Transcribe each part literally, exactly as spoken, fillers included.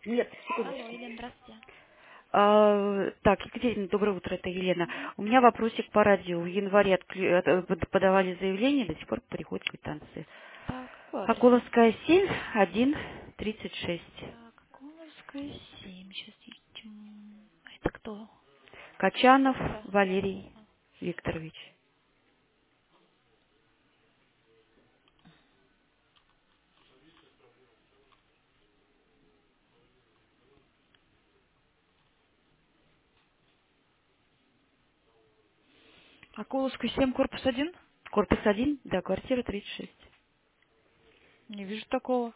Нет, Алло, секундочку. Елена, здравствуйте. А, так, Екатерина, доброе утро, это Елена. Мгм. У меня вопросик по радио. В январе отклю- от- э, под- подавали заявление, до сих пор приходят квитанции. Так, какой адрес? Околовская семь, один, тридцать шесть. Так, Коловская семь. Сейчас ищем. А это кто? Качанов Да, да. Валерий Ага. Викторович. А Коловская семь, корпус один? Корпус один, да, квартира тридцать шесть. Не вижу такого.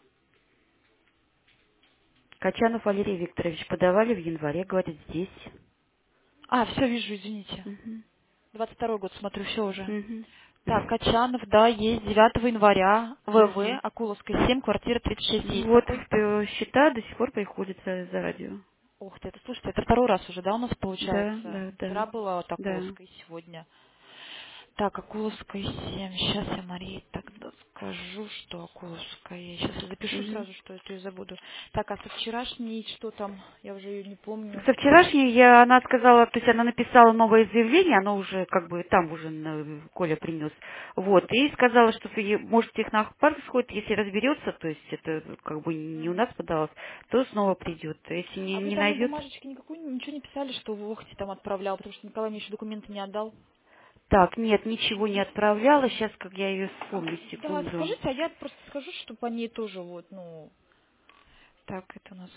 Качанов Валерий Викторович подавали в январе, говорит, здесь. А, все вижу, извините. Мгм. Двадцать второй год, смотрю, все уже. Мгм. Так, Качанов, да, есть. Девятого января. ВВ, Мгм. Акуловская семь, квартира тридцать шесть. Есть Вот, такой? э, счета до сих пор приходят за, за радио. Ух ты, это, слушайте, это второй раз уже, да, у нас Да, получается? да, да, Вчера была вот да. Акуловская, сегодня. Так, Акуловская семь. Сейчас я Марии тогда скажу, что Акуловская. Сейчас я запишу Мгм. сразу, что это я забуду. Так, а со вчерашней что там? Я уже ее не помню. Со вчерашней я, она сказала, то есть она написала новое заявление, оно уже как бы там уже на- Коля принес. Вот, и сказала, что вы, может технопарк сходит, если разберется, то есть это как бы не у Мгм. нас подалось, то снова придет. Если не, А вы не там на найдет, бумажечке никакую, ничего не писали, что в Охте там отправлял, потому что Николай мне еще документы не отдал? так, нет, ничего не отправляла, сейчас как я ее вспомню, Да, секунду. скажите, а я просто скажу, что по ней тоже вот, ну... Так, это у нас...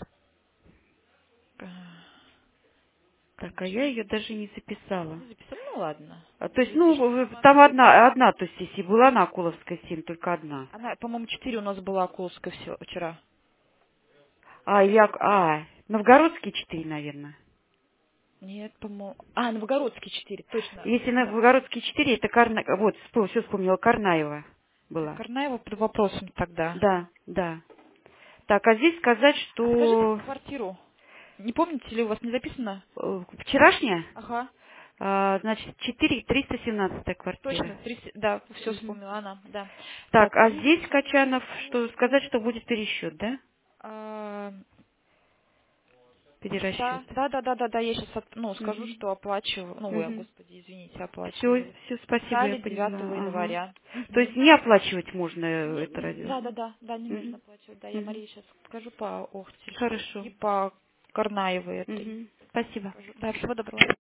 э, Так, а я Конча. ее даже не записала. Не записали? Ну ладно. А, то есть, ну, Глядишь, в- в- сама там найдет. одна, одна, то есть, если была на Акуловской семь, только одна. Она, по-моему, четыре у нас была Акуловская все вчера. А, я, а, Новгородский четыре, наверное. Нет, по-моему... А, Новгородский четыре, точно. Если Да. Новгородский четыре, это Карна... Вот, все вспомнила, Карнаева Так, была. Карнаева под вопросом тогда. Да, да. Так, а здесь сказать, А скажите что квартиру. Не помните ли, у вас не записано? э, вчерашняя, Ага, а, значит, четыре триста семнадцатая квартира. точно, тридцать да, все Мгм. вспомнила она, да. Так, Так, а и здесь, Качанов, что Акуловская сказать, что семь. будет пересчет, да? А, Перерасчет. да, да, да, да, да, да, я сейчас ну, скажу, Угу. что оплачиваю. Ну, ой, Угу. господи, извините, Все, оплачиваю. все, спасибо, я Писали поняла. девятого Ага. января. То есть Угу. не оплачивать можно э, Не, это не, радио? да, да, да, да, не нужно Угу. оплачивать. Да, я Угу. Марии сейчас скажу по Охте, что Хорошо. и по Карнаевой этой. Угу. Спасибо. Скажу. Да, всего доброго.